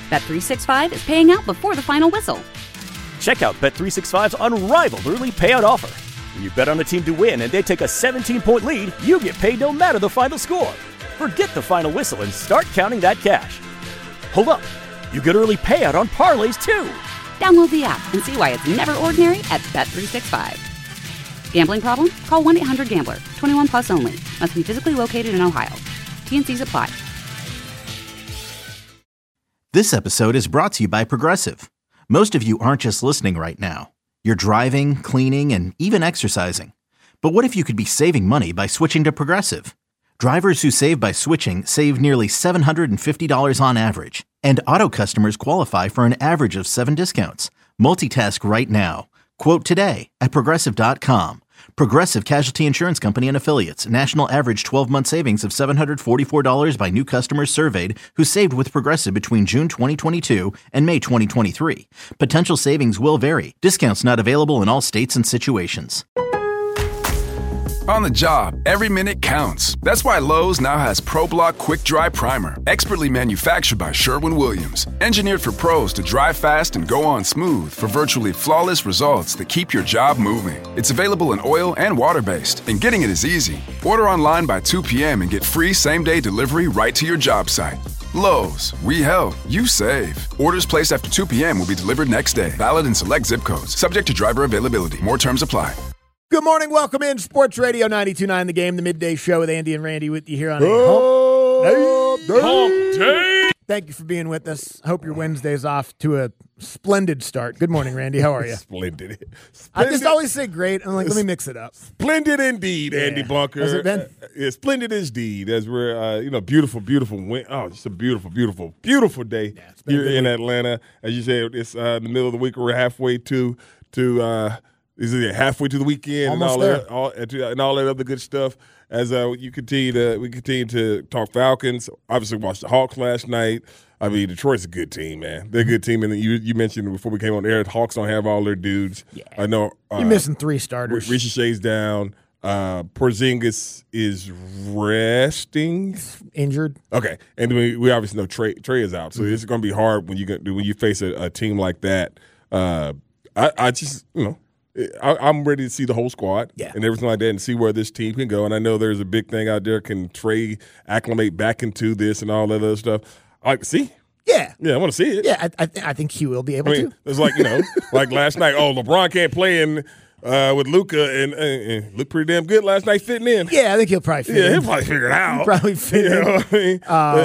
Bet365 is paying out before the final whistle. Check out Bet365's unrivaled early payout offer. When you bet on a team to win and they take a 17-point lead, you get paid no matter the final score. Forget the final whistle and start counting that cash. Hold up. You get early payout on parlays, too. Download the app and see why it's never ordinary at Bet365. Gambling problem? Call 1-800-GAMBLER. 21 plus only. Must be physically located in Ohio. T&Cs apply. This episode is brought to you by Progressive. Most of you aren't just listening right now. You're driving, cleaning, and even exercising. But what if you could be saving money by switching to Progressive? Drivers who save by switching save nearly $750 on average. And auto customers qualify for an average of 7 discounts. Multitask right now. Quote today at Progressive.com. Progressive Casualty Insurance Company and Affiliates. National average 12-month savings of $744 by new customers surveyed who saved with Progressive between June 2022 and May 2023. Potential savings will vary. Discounts not available in all states and situations. On the job, every minute counts. That's why Lowe's now has ProBlock Quick Dry Primer, expertly manufactured by Sherwin-Williams. Engineered for pros to dry fast and go on smooth for virtually flawless results that keep your job moving. It's available in oil and water-based, and getting it is easy. Order online by 2 p.m. and get free same-day delivery right to your job site. Lowe's, we help, you save. Orders placed after 2 p.m. will be delivered next day. Valid in select zip codes. Subject to driver availability. More terms apply. Good morning. Welcome in Sports Radio 92.9 The Game, the midday show with Andy and Randy with you here on Hump Day. Thank you for being with us. Hope your Wednesday's off to a splendid start. Good morning, Randy. How are you? Splendid. I just always say great. I'm like, let me mix it up. Splendid indeed, Andy Bunker. Has it been? Yeah, splendid indeed. As we're, beautiful win. Oh, it's a beautiful, beautiful, beautiful day here in Atlanta. As you said, it's the middle of the week. We're halfway halfway to the weekend, almost and there. all that other good stuff. As we continue to talk Falcons. Obviously, watched the Hawks last night. I mean, Detroit's a good team, man. They're a good team, and you mentioned before we came on air, the Hawks don't have all their dudes. Yeah. I know you're missing 3 starters. Rishi Shea's down. Porzingis is resting, injured. Okay, and we obviously know Trey is out, so it's going to be hard when you face a team like that. I just I'm ready to see the whole squad and everything like that and see where this team can go. And I know there's a big thing out there. Can Trey acclimate back into this and all that other stuff? I like to see. Yeah, I want to see it. Yeah, I think he will be able to. It's like, like last night, LeBron can't play with Luka and looked pretty damn good last night fitting in. Yeah, I think he'll probably fit in. He'll probably figure it out. He'll probably fit in. You know what I mean?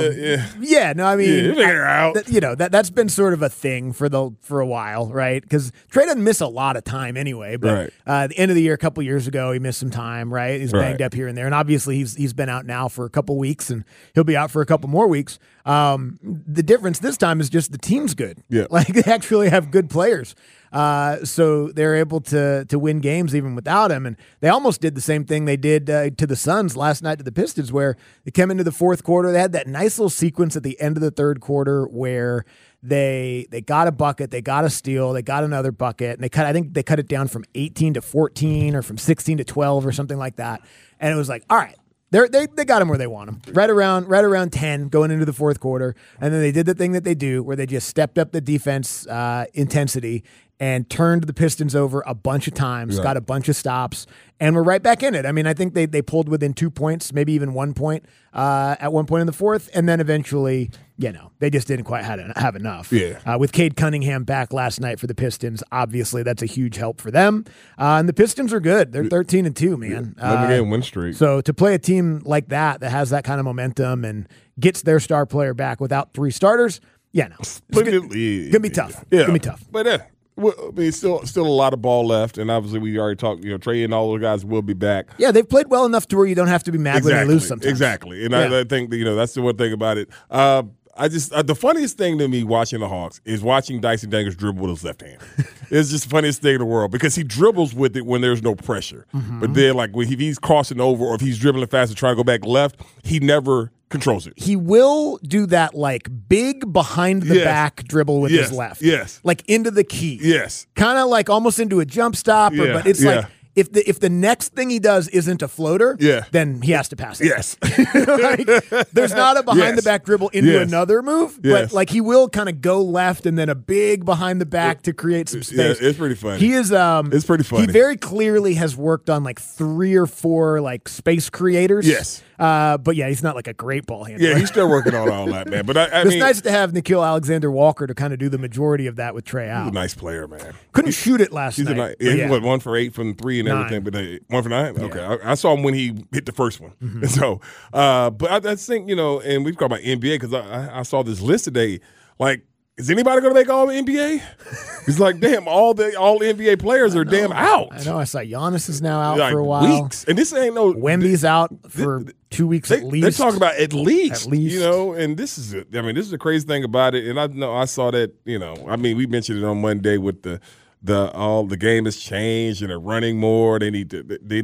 He'll figure it out. That's been sort of a thing for a while, right? Because Trey doesn't miss a lot of time anyway. But at the end of the year, a couple years ago, he missed some time, right? He's banged up here and there. And obviously he's been out now for a couple weeks, and he'll be out for a couple more weeks. The difference this time is just the team's good. Yeah. Like, they actually have good players. So they're able to win games even without him. And they almost did the same thing they did to the Suns last night to the Pistons, where they came into the fourth quarter. They had that nice little sequence at the end of the third quarter where they got a bucket, they got a steal, they got another bucket, and I think they cut it down from 18 to 14 or from 16 to 12 or something like that. And it was like, all right. They got him where they want him, right around 10 going into the fourth quarter. And then they did the thing that they do where they just stepped up the defense intensity and turned the Pistons over a bunch of times, got a bunch of stops, and we're right back in it. I mean, I think they pulled within 2 points, maybe even 1 point at one point in the fourth, and then eventually, they just didn't quite have enough. Yeah. With Cade Cunningham back last night for the Pistons, obviously that's a huge help for them. And the Pistons are good. They're 13-2, man. 11-game win streak. So to play a team like that has that kind of momentum and gets their star player back without 3 starters, it's gonna be tough. Yeah. Gonna be tough. But still a lot of ball left, and obviously we already talked. Trey and all those guys will be back. Yeah, they've played well enough to where you don't have to be mad when they lose sometimes. Exactly, and I think that's the one thing about it. The funniest thing to me watching the Hawks is watching Dyson Daniels dribble with his left hand. It's just the funniest thing in the world because he dribbles with it when there's no pressure. Mm-hmm. But then, like, if he's crossing over or if he's dribbling fast and trying to go back left, he never controls it. He will do that, like, big behind the back dribble with his left. Yes. Like into the key. Yes. Kind of like almost into a jump stopper, but it's like if the next thing he does isn't a floater, then he has to pass it. Yes. Like, there's not a behind the back dribble into another move, but like he will kind of go left and then a big behind the back to create some space. Yeah, it's pretty funny. He is it's pretty funny. He very clearly has worked on like 3 or 4 like space creators. Yes. But yeah, he's not like a great ball handler. Yeah, he's still working on all that, man. But I mean, it's nice to have Nickeil Alexander-Walker to kind of do the majority of that with Trey out. He's a nice player, man. Couldn't shoot it last night. He went 1 for 8 from 3 and 9. everything, but 1 for 9. Okay, I saw him when he hit the first one. Mm-hmm. So, but I think and we've talked about NBA because I saw this list today. Like, is anybody going to make all NBA? It's like, damn, all NBA players are damn out. I know. I saw Giannis is now out for a while. Weeks. And this ain't no. Wemby's out for 2 weeks at least. They're talking about at least. You know, and this is the crazy thing about it. And I know I saw that, we mentioned it on Monday with the game has changed and they're running more. They need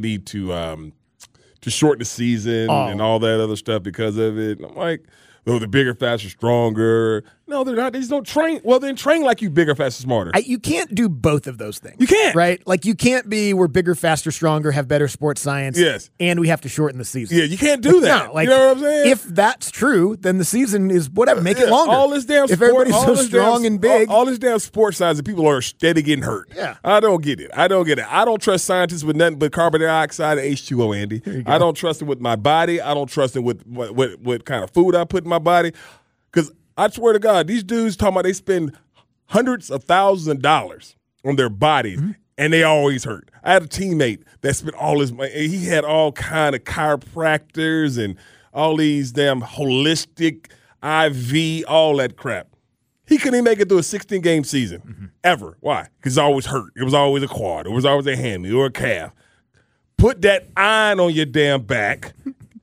to shorten the season and all that other stuff because of it. And I'm like, they're bigger, faster, stronger. No, they're not. They just don't train. Well, then train like you bigger, faster, smarter. You can't do both of those things. You can't. Right? Like you can't be we're bigger, faster, stronger, have better sports science. Yes. And we have to shorten the season. Yeah, you can't do that. No, like, you know what I'm saying? If that's true, then the season is whatever. Make it longer. All this damn if everybody's so strong and big. All this damn sports science and people are steady getting hurt. Yeah. I don't get it. I don't trust scientists with nothing but carbon dioxide and H2O, Andy. I don't trust them with my body. I don't trust them with what kind of food I put in my body. Because I swear to God, these dudes talking about they spend hundreds of thousands of dollars on their bodies, and they always hurt. I had a teammate that spent all his money. He had all kind of chiropractors and all these damn holistic IV, all that crap. He couldn't even make it through a 16-game season, ever. Why? Because it always hurt. It was always a quad. It was always a hammy or a calf. Put that iron on your damn back.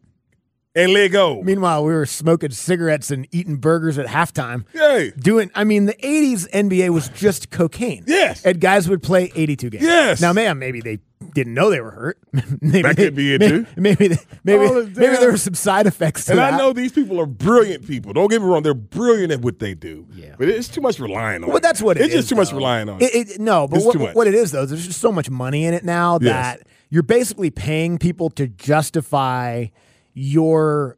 And let go. Meanwhile, we were smoking cigarettes and eating burgers at halftime. Yay. The 80s NBA was just cocaine. Yes. And guys would play 82 games. Yes. Now, man, maybe they didn't know they were hurt. Maybe that could be it, too. Maybe there were some side effects to that. And I know these people are brilliant people. Don't get me wrong. They're brilliant at what they do. Yeah. But it's too much relying on it. Well, that's what it is. It's just too much relying on it. No, but what it is, though, there's just so much money in it now that you're basically paying people to justify your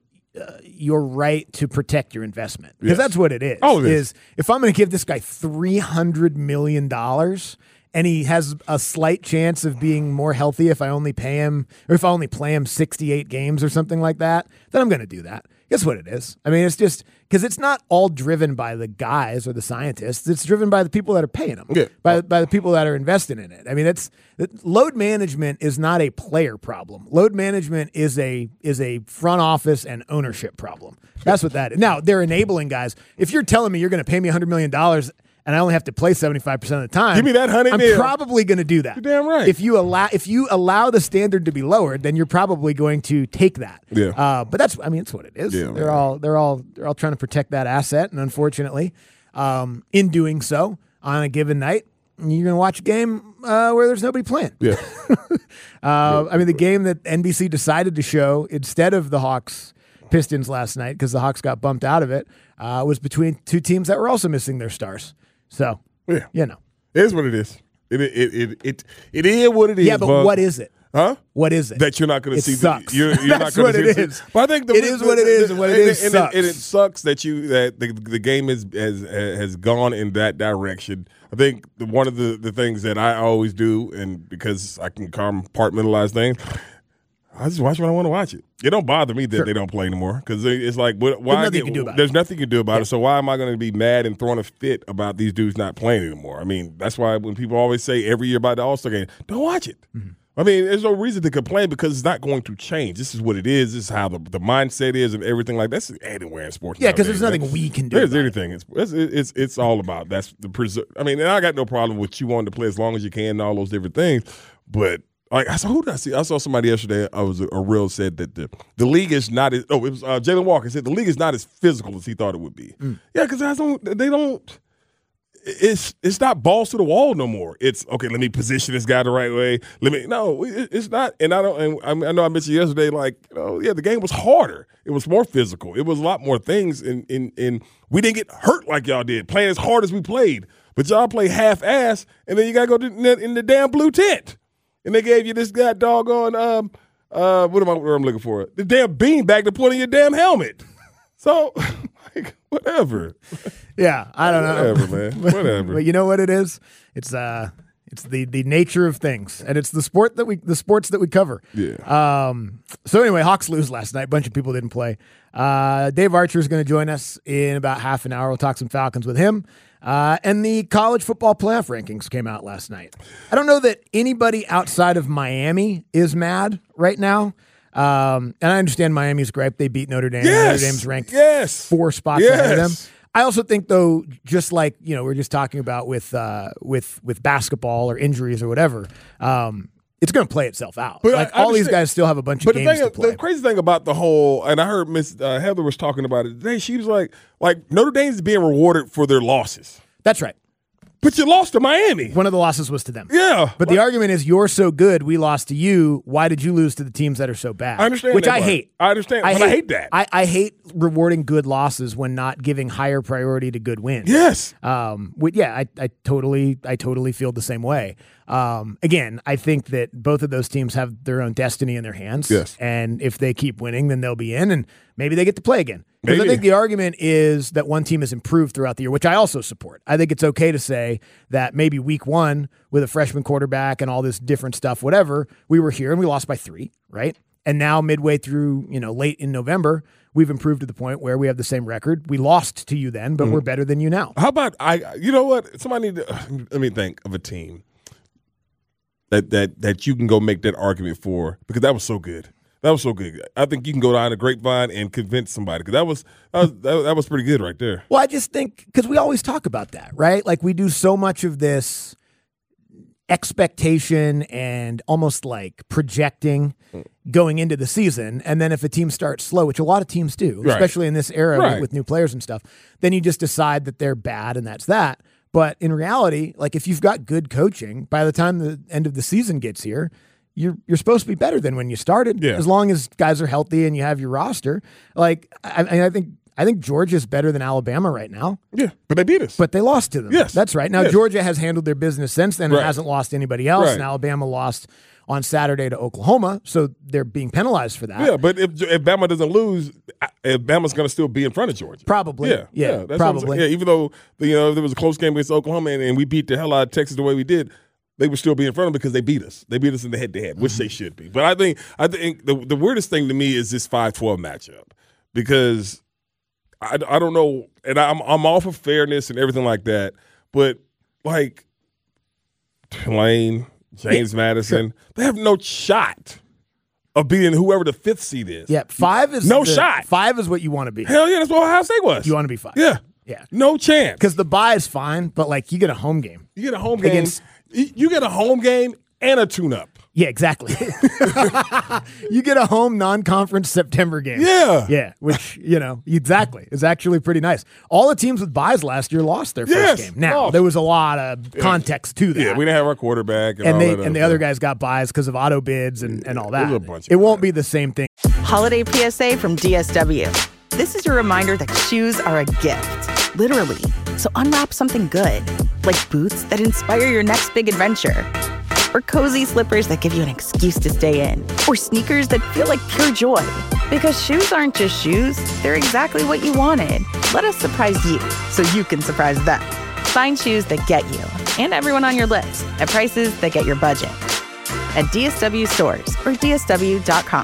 right to protect your investment. Because that's what it is. Oh, it is. If I'm going to give this guy $300 million and he has a slight chance of being more healthy if I only pay him, or if I only play him 68 games or something like that, then I'm going to do that. Guess what it is? I mean, it's just because it's not all driven by the guys or the scientists. It's driven by the people that are paying them, by the people that are investing in it. I mean, load management is not a player problem. Load management is a front office and ownership problem. That's what that is. Now, they're enabling guys. If you're telling me you're going to pay me $100 million and I only have to play 75% of the time, give me that $100 million. I'm probably going to do that. You're damn right. If you allow the standard to be lowered, then you're probably going to take that. Yeah. But it's what it is. Yeah, they're all trying to protect that asset, and unfortunately, in doing so, on a given night, you're going to watch a game where there's nobody playing. Yeah. I mean, the game that NBC decided to show instead of the Hawks Pistons last night, because the Hawks got bumped out of it, was between two teams that were also missing their stars. So, it is what it is. It is what it is. Yeah, but what is it? Huh? What is it? That you're not going to see. Sucks. You're That's not what it is. But I think it is what it is, and what it is sucks. And it sucks that the game has gone in that direction. I think one of the things that I always do, and because I can compartmentalize things, I just watch when I want to watch it. It don't bother me that they don't play anymore because it's like, why? There's nothing you can do about it. So why am I going to be mad and throwing a fit about these dudes not playing anymore? I mean, that's why when people always say every year about the All-Star game, don't watch it. Mm-hmm. I mean, there's no reason to complain because it's not going to change. This is what it is. This is how the mindset is and everything like that. That's anywhere in sports. Yeah, because there's nothing we can do. There's anything. It's all about that's the preserve. I mean, and I got no problem with you wanting to play as long as you can and all those different things, but. Like I saw, who did I see? I saw somebody yesterday. I was a real said that the league is not as. Oh, it was Jalen Walker said the league is not as physical as he thought it would be. Yeah, because they don't. It's not balls to the wall no more. It's okay. Let me position this guy the right way. It's not. And I don't. And I know I mentioned yesterday. Like, the game was harder. It was more physical. It was a lot more things. And we didn't get hurt like y'all did playing as hard as we played. But y'all play half ass, and then you gotta go in the damn blue tent. and they gave you this guy doggone what am I'm looking for? The damn beanbag to put in your damn helmet. So, like, whatever. Yeah, I don't know. Whatever, man. Whatever. But you know what it is? It's the nature of things, and it's the sports that we cover. Yeah. So anyway, Hawks lose last night. A bunch of people didn't play. Dave Archer is going to join us in about half an hour. We'll talk some Falcons with him. And the college football playoff rankings came out last night. I don't know that anybody outside of Miami is mad right now. And I understand Miami's gripe. They beat Notre Dame. Yes. Notre Dame's ranked yes. 4 spots ahead of them. Yes. I also think, though, just like we're just talking about with basketball or injuries or whatever, it's going to play itself out. But all these guys still have a bunch of games to play. The crazy thing about the whole, and I heard Miss Heather was talking about it today. She was like Notre Dame's being rewarded for their losses. That's right. But you lost to Miami. One of the losses was to them. Yeah. But the argument is, you're so good, we lost to you. Why did you lose to the teams that are so bad? I understand Which that I part. hate. I understand, but I hate that. I hate rewarding good losses when not giving higher priority to good wins. Yes. I totally feel the same way. Again, I think that both of those teams have their own destiny in their hands. Yes. And if they keep winning, then they'll be in, and maybe they get to play again. Because I Maybe. think the argument is that one team has improved throughout the year, which I also support. I think it's okay to say that maybe week 1 with a freshman quarterback and all this different stuff, whatever, we were here and we lost by 3, right? And now midway through, late in November, we've improved to the point where we have the same record. We lost to you then, but we're better than you now. How about you know what? Somebody need to let me think of a team that you can go make that argument for, because that was so good. That was so good. I think you can go down to Grapevine and convince somebody, because that was pretty good right there. Well, I just think, because we always talk about that, right? Like, we do so much of this expectation and almost like projecting going into the season, and then if a team starts slow, which a lot of teams do, Right. especially in this era Right. with new players and stuff, then you just decide that they're bad and that's that. But in reality, like, if you've got good coaching, by the time the end of the season gets here, you're supposed to be better than when you started, Yeah. as long as guys are healthy and you have your roster. Like, I think Georgia's better than Alabama right now, Yeah, but they beat us. but they lost to them. Yes. That's right. Now, Yes. Georgia has handled their business since then and Right. hasn't lost anybody else, Right. and Alabama lost on Saturday to Oklahoma, so they're being penalized for that. Yeah, but if Bama doesn't lose, Bama's going to still be in front of Georgia. Probably. Yeah, Yeah, that's what I'm probably. saying. Yeah, even though there was a close game against Oklahoma and we beat the hell out of Texas the way we did, they would still be in front of them because they beat us. They beat us in the head-to-head, which they should be. But I think the weirdest thing to me is this 5-12 matchup, because I don't know, and I'm all for fairness and everything like that, but like Tulane, James Madison, they have no shot of beating whoever the 5th seed is. Yeah, 5 is No shot. 5 is what you want to be. Hell yeah, that's what Ohio State was. You want to be 5. Yeah. Yeah. No chance. Because the bye is fine, but like, you get a home game. You get a home game. Against- You get a home game and a tune-up. Yeah, exactly. You get a home non-conference September game. Yeah. Yeah, which, exactly, is actually pretty nice. All the teams with byes last year lost their first game. Now, lost. there was a lot of context to that. Yeah, we didn't have our quarterback. and all that the other guys got byes because of auto bids and all that. was a bunch of It won't be the same thing. Holiday PSA from DSW. This is your reminder that shoes are a gift, literally. So unwrap something good, like boots that inspire your next big adventure, or cozy slippers that give you an excuse to stay in, or sneakers that feel like pure joy. Because shoes aren't just shoes, they're exactly what you wanted. Let us surprise you so you can surprise them. Find shoes that get you and everyone on your list at prices that get your budget. At DSW stores or DSW.com.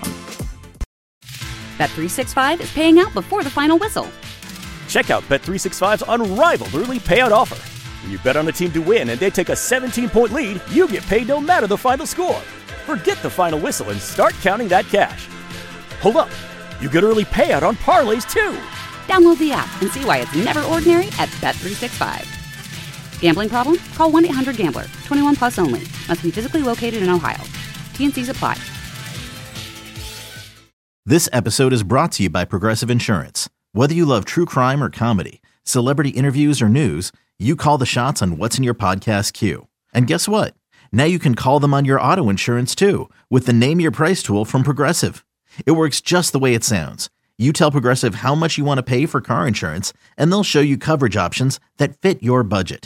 Bet365 is paying out before the final whistle. Check out Bet365's unrivaled early payout offer. When you bet on a team to win and they take a 17-point lead, you get paid no matter the final score. Forget the final whistle and start counting that cash. Hold up. You get early payout on parlays too. Download the app and see why it's never ordinary at Bet365. Gambling problem? Call 1-800-GAMBLER. 21 plus only. Must be physically located in Ohio. T&Cs apply. This episode is brought to you by Progressive Insurance. Whether you love true crime or comedy, celebrity interviews or news, you call the shots on what's in your podcast queue. And guess what? Now you can call them on your auto insurance too with the Name Your Price tool from Progressive. It works just the way it sounds. You tell Progressive how much you want to pay for car insurance, and they'll show you coverage options that fit your budget.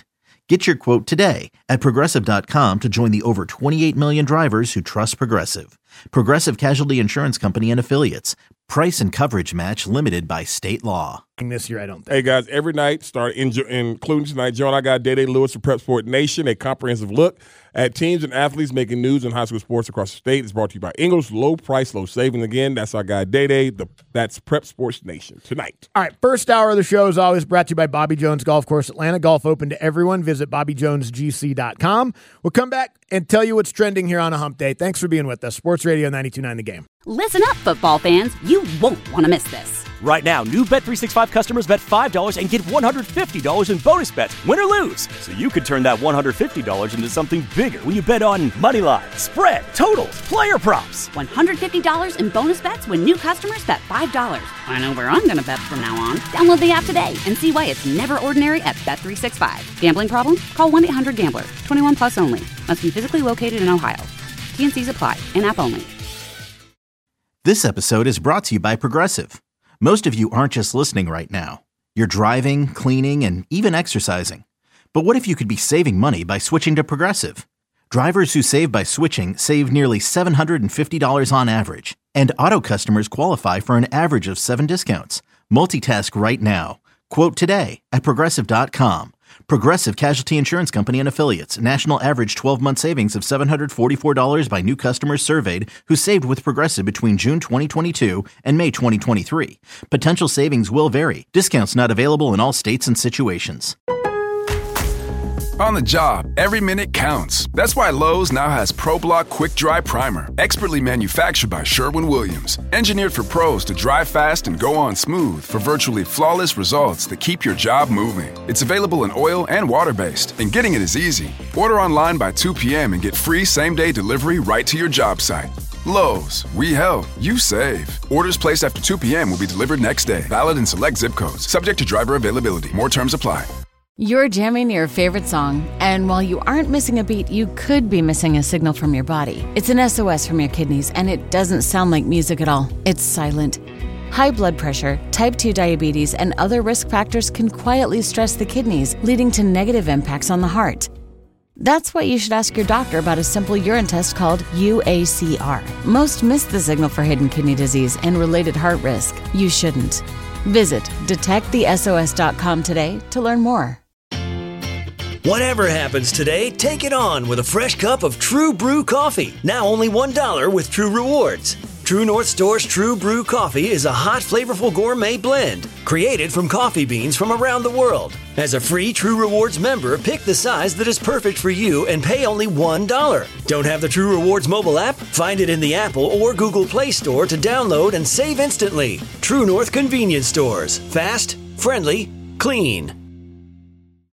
Get your quote today at Progressive.com to join the over 28 million drivers who trust Progressive. Progressive Casualty Insurance Company and Affiliates. Price and coverage match limited by state law. This year, I don't think. Hey, guys, every night, including tonight, Joe and I got Day Lewis for Prep Sport Nation, a comprehensive look at teams and athletes making news in high school sports across the state. It's brought to you by Ingles. Low price, low savings. Again, that's our guy, Day. That's Prep Sports Nation tonight. All right, first hour of the show is always brought to you by Bobby Jones Golf Course Atlanta. Golf open to everyone. Visit BobbyJonesGC.com. We'll come back and tell you what's trending here on a hump day. Thanks for being with us. Sports Radio 92.9 The Game. Listen up, football fans. You won't want to miss this. Right now, new Bet365 customers bet $5 and get $150 in bonus bets, win or lose. So you could turn that $150 into something bigger when you bet on money line, spread, totals, player props. $150 in bonus bets when new customers bet $5. I know where I'm going to bet from now on. Download the app today and see why it's never ordinary at Bet365. Gambling problem? Call 1-800-GAMBLER. 21 plus only. Must be physically located in Ohio. T&Cs apply. In-app only. This episode is brought to you by Progressive. Most of you aren't just listening right now. You're driving, cleaning, and even exercising. But what if you could be saving money by switching to Progressive? Drivers who save by switching save nearly $750 on average. And auto customers qualify for an average of 7 discounts. Multitask right now. Quote today at Progressive.com. Progressive Casualty Insurance Company and Affiliates. National average 12-month savings of $744 by new customers surveyed who saved with Progressive between June 2022 and May 2023. Potential savings will vary. Discounts not available in all states and situations. On the job, every minute counts. That's why Lowe's now has ProBlock Quick Dry Primer, expertly manufactured by Sherwin-Williams. Engineered for pros to dry fast and go on smooth for virtually flawless results that keep your job moving. It's available in oil and water-based, and getting it is easy. Order online by 2 p.m. and get free same-day delivery right to your job site. Lowe's, we help, you save. Orders placed after 2 p.m. will be delivered next day. Valid in select zip codes. Subject to driver availability. More terms apply. You're jamming your favorite song, and while you aren't missing a beat, you could be missing a signal from your body. It's an SOS from your kidneys, and it doesn't sound like music at all. It's silent. High blood pressure, type 2 diabetes, and other risk factors can quietly stress the kidneys, leading to negative impacts on the heart. That's why you should ask your doctor about a simple urine test called UACR. Most miss the signal for hidden kidney disease and related heart risk. You shouldn't. Visit detectthesos.com today to learn more. Whatever happens today, take it on with a fresh cup of True Brew coffee. Now only $1 with True Rewards. True North Store's True Brew coffee is a hot, flavorful gourmet blend created from coffee beans from around the world. As a free True Rewards member, pick the size that is perfect for you and pay only $1. Don't have the True Rewards mobile app? Find it in the Apple or Google Play Store to download and save instantly. True North Convenience Stores. Fast, friendly, clean.